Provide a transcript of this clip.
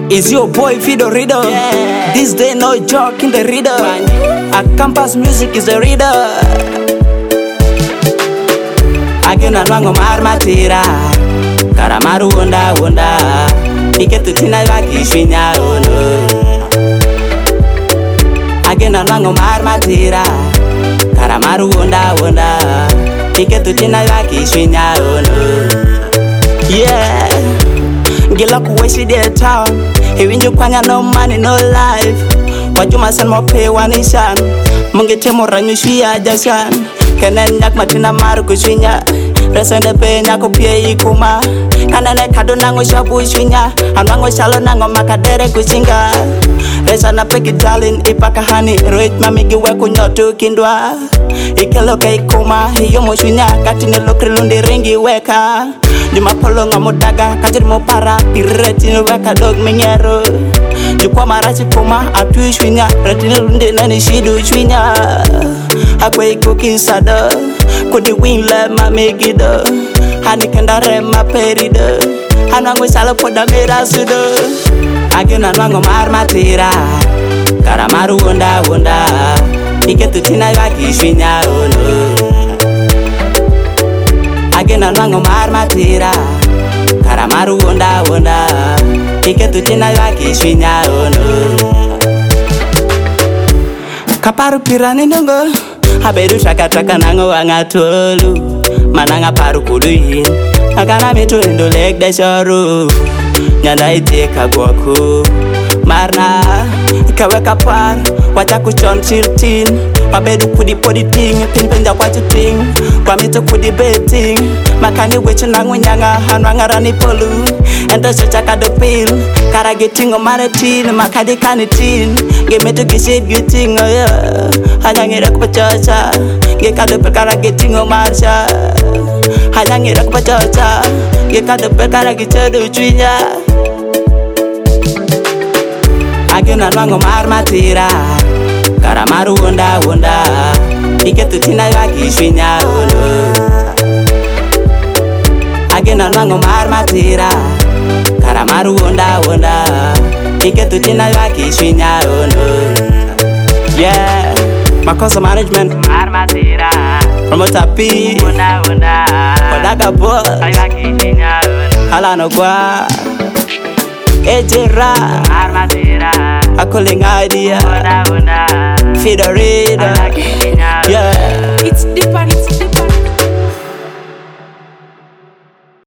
Is your boy Fido Reader? Yeah. This day no joke in the reader. A campus music is the reader. Agena nwango marmatira Karamaru wonda wonda Iketu tina waki shwinya ono Agena nwango marmatira Karamaru wonda wonda Iketu tina waki shwinya ono. Yeah, Gila kuweshi the town. Hiwinju kwanya no money no life. Wajuma san mo pay wanishan. Mungi temo ranyu shwiya jashan. Kenen nyak matina maru kushwinya. Resende pe nyako pie ikuma. Kanane kado nango shabu shwinya. Anwango shalo nango makadere kushinga. Resana peki talin ipaka hani. Roit mamigi weku nyotu kindwa. Ikelo ke ikuma. Hiyo mo shwinya katine lokri lundi ringi weka. Juma polo nga modaga kajiri mo para. Iretini weka dog minyero. Jukwa marachi kuma atu shwinya. Retini lundi nani shidu shwinya. Akwe ikuki sada. Kodi winle ma megido. Hani kendare ma perido. Hanwango shala poda mera sudo. Agena nwango marmatira Karamaru wonda wonda Iketu tina waki shwinya ono Agena nwango marmatira Karamaru wonda wonda Iketu tina waki shwinya ono Kaparu pirani nungo Habedu shaka nango wangatolu Mananga paru kuduhin Akana mitu indo leg de shoro Nyanda iteka gwaku Marna Ikaweka par Wacha kuchon chiltin Wabedu kudi podi ting Pinpenja kwa chuting Kwa mitu kudi beting Makani wechu nangu nyanga Hanwanga rani polu Ento shochaka do pil Kara giting o maretin Makadi kanitin Gemetu gishit giting oh yeah Hanyangira kupachocha Gekado pekara giting o marsha Hanyangira kupachocha Gekado pekara gichodu chwinya Agena nwango marmatira Karamaru wonda wonda Iketu tina waki shwinya ono Agena nwango marmatira Karamaru wonda wonda Iketu tina waki shwinya ono. Yeah, Makosa Management Marmatira Promoter P Wonda wonda Odaga Boss Waki shwinya ono Halano kwa Ejera Marmatira Akoling idea Wonda wonda Fido Reader. Waki shwinya ono. Yeah, It's deeper